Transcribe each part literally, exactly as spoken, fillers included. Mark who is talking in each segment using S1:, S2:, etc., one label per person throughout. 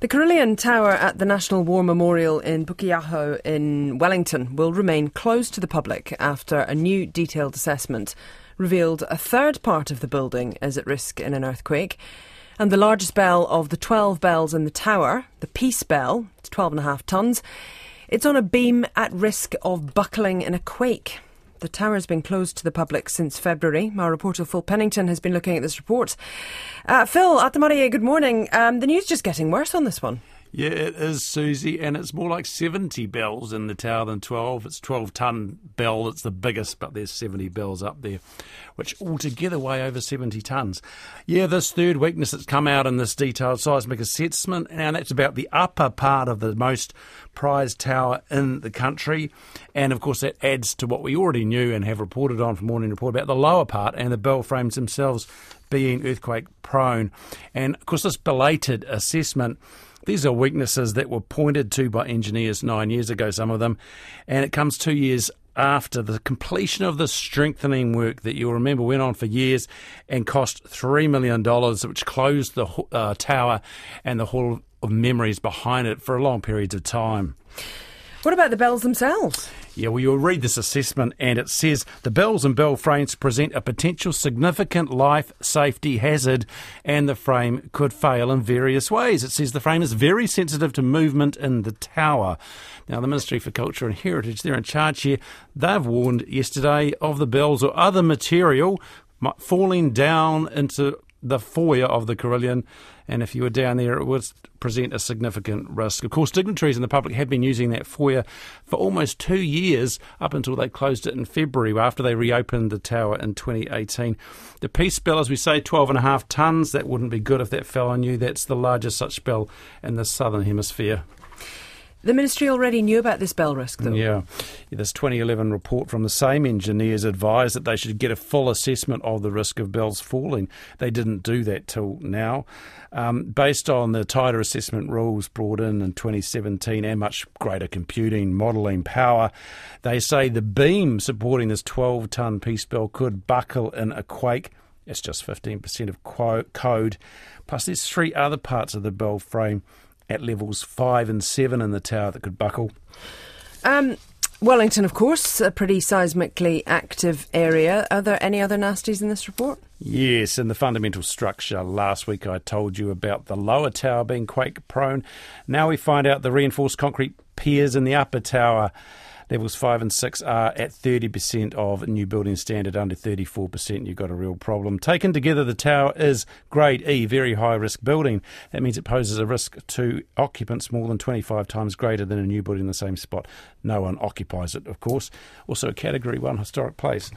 S1: The Carillion Tower at the National War Memorial in Pukeaho in Wellington will remain closed to the public after a new detailed assessment revealed a third part of the building is at risk in an earthquake. And the largest bell of the twelve bells in the tower, the Peace Bell, it's twelve and a half tonnes, it's on a beam at risk of buckling in a quake. The tower has been closed to the public since February. Our reporter Phil Pennington has been looking at this report. Uh, Phil, Atamarie, good morning. Um, the news is just getting worse on this one.
S2: Yeah, it is, Susie, and it's more like seventy bells in the tower than twelve. It's a twelve-tonne bell. It's the biggest, but there's seventy bells up there, which altogether weigh over seventy tonnes. Yeah, this third weakness that's come out in this detailed seismic assessment, and that's about the upper part of the most prized tower in the country. And, of course, that adds to what we already knew and have reported on from Morning Report about the lower part and the bell frames themselves being earthquake-prone. And, of course, this belated assessment, these are weaknesses that were pointed to by engineers nine years ago, some of them, and it comes two years after the completion of the strengthening work that you'll remember went on for years and cost three million dollars, which closed the uh, tower and the Hall of Memories behind it for long periods of time.
S1: What about the bells themselves?
S2: Yeah, well, you'll read this assessment and it says the bells and bell frames present a potential significant life safety hazard and the frame could fail in various ways. It says the frame is very sensitive to movement in the tower. Now, the Ministry for Culture and Heritage, they're in charge here. They've warned yesterday of the bells or other material falling down into the foyer of the Carillion, and if you were down there, it would present a significant risk. Of course, dignitaries in the public have been using that foyer for almost two years, up until they closed it in February, after they reopened the tower in twenty eighteen. The Peace Bell, as we say, twelve and a half tonnes. That wouldn't be good if that fell on you. That's the largest such bell in the southern hemisphere.
S1: The ministry already knew about this bell risk, though.
S2: Yeah. This twenty eleven report from the same engineers advised that they should get a full assessment of the risk of bells falling. They didn't do that till now. Um, based on the tighter assessment rules brought in in twenty seventeen and much greater computing, modelling power, they say the beam supporting this twelve-tonne Peace Bell could buckle in a quake. It's just fifteen percent of quo- code. Plus there's three other parts of the bell frame at levels five and seven in the tower that could buckle.
S1: Um, Wellington, of course, a pretty seismically active area. Are there any other nasties in this report?
S2: Yes, in the fundamental structure. Last week I told you about the lower tower being quake-prone. Now we find out the reinforced concrete piers in the upper tower, levels five and six, are at thirty percent of new building standard. Under thirty-four percent, you've got a real problem. Taken together, the tower is Grade E, very high-risk building. That means it poses a risk to occupants more than twenty-five times greater than a new building in the same spot. No one occupies it, of course. Also a Category one historic place.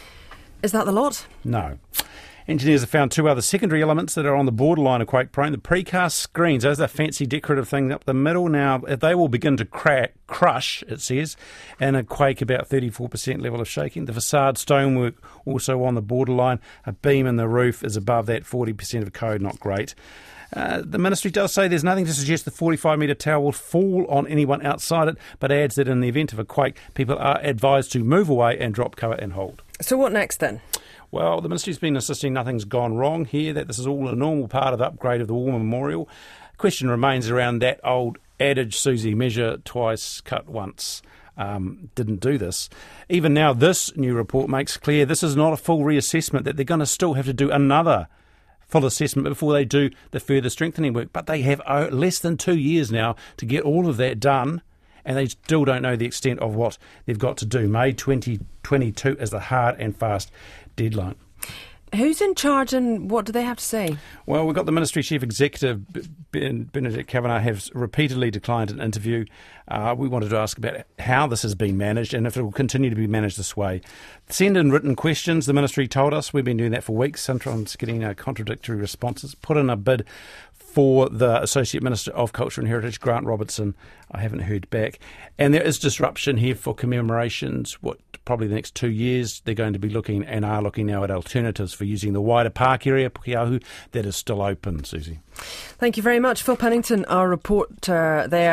S1: Is that the lot?
S2: No. Engineers have found two other secondary elements that are on the borderline of quake-prone. The precast screens, those are fancy decorative things up the middle. Now, they will begin to crack, crush, it says, in a quake about thirty-four percent level of shaking. The facade stonework also on the borderline. A beam in the roof is above that, forty percent of code, not great. Uh, the ministry does say there's nothing to suggest the forty-five metre tower will fall on anyone outside it, but adds that in the event of a quake, people are advised to move away and drop cover and hold.
S1: So what next then?
S2: Well, the ministry's been insisting nothing's gone wrong here, that this is all a normal part of the upgrade of the War Memorial. Question remains around that old adage, Susie, measure twice, cut once. Um, didn't do this. Even now, this new report makes clear this is not a full reassessment, that they're going to still have to do another full assessment before they do the further strengthening work. But they have oh, less than two years now to get all of that done, and they still don't know the extent of what they've got to do. May twenty twenty-two is the hard and fast deadline.
S1: Who's in charge and what do they have to say?
S2: Well, we've got the Ministry Chief Executive, Bernadette Kavanagh, has repeatedly declined an interview. Uh, we wanted to ask about how this has been managed and if it will continue to be managed this way. Send in written questions, the Ministry told us. We've been doing that for weeks, sometimes getting uh, contradictory responses. Put in a bid for the Associate Minister of Culture and Heritage, Grant Robertson. I haven't heard back. And there is disruption here for commemorations. What, probably the next two years, they're going to be looking and are looking now at alternatives for using the wider park area, Pukeahu, that is still open, Susie.
S1: Thank you very much. Phil Pennington, our reporter there.